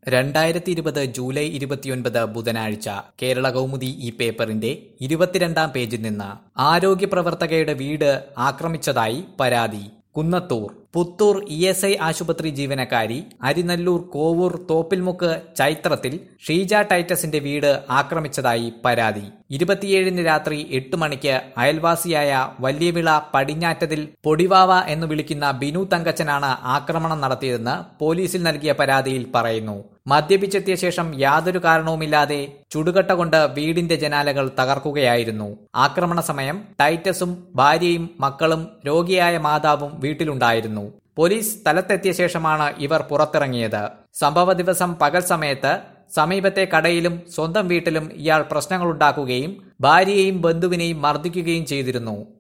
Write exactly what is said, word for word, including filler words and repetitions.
രണ്ടായിരത്തി ഇരുപത് ജൂലൈ ഇരുപത്തിയൊൻപത് ബുധനാഴ്ച കേരള കൗമുദി ഈ പേപ്പറിന്റെ ഇരുപത്തിരണ്ടാം പേജിൽ നിന്ന് ആരോഗ്യ പ്രവർത്തകയുടെ വീട് ആക്രമിച്ചതായി പരാതി. Kunnathur Puthur E S I ആശുപത്രി ജീവനക്കാരി അരിനല്ലൂർ കോവൂർ തോപ്പിൽമുക്ക് ചൈത്രത്തിൽ ഷീജ ടൈറ്റസിന്റെ വീട് ആക്രമിച്ചതായി പരാതി. ഇരുപത്തിയേഴിന് രാത്രി എട്ട് മണിക്ക് അയൽവാസിയായ വലിയവിള പടിഞ്ഞാറ്റതിൽ പൊടിവാവ എന്ന് വിളിക്കുന്ന ബിനു തങ്കച്ചനാണ് ആക്രമണം നടത്തിയതെന്ന് പോലീസിൽ നൽകിയ പരാതിയിൽ പറയുന്നു. മദ്യപിച്ചെത്തിയ ശേഷം യാതൊരു കാരണവുമില്ലാതെ ചുടുകട്ട കൊണ്ട് വീടിന്റെ ജനാലകൾ തകർക്കുകയായിരുന്നു. ആക്രമണ സമയം ടൈറ്റസും ഭാര്യയും മക്കളും രോഗിയായ മാതാവും വീട്ടിലുണ്ടായിരുന്നു. പോലീസ് സ്ഥലത്തെത്തിയ ശേഷമാണ് ഇവർ പുറത്തിറങ്ങിയത്. സംഭവ ദിവസം പകൽ സമയത്ത് സമീപത്തെ കടയിലും സ്വന്തം വീട്ടിലും ഇയാൾ പ്രശ്നങ്ങളുണ്ടാക്കുകയും ഭാര്യയെയും ബന്ധുവിനെയും മർദ്ദിക്കുകയും ചെയ്തിരുന്നു.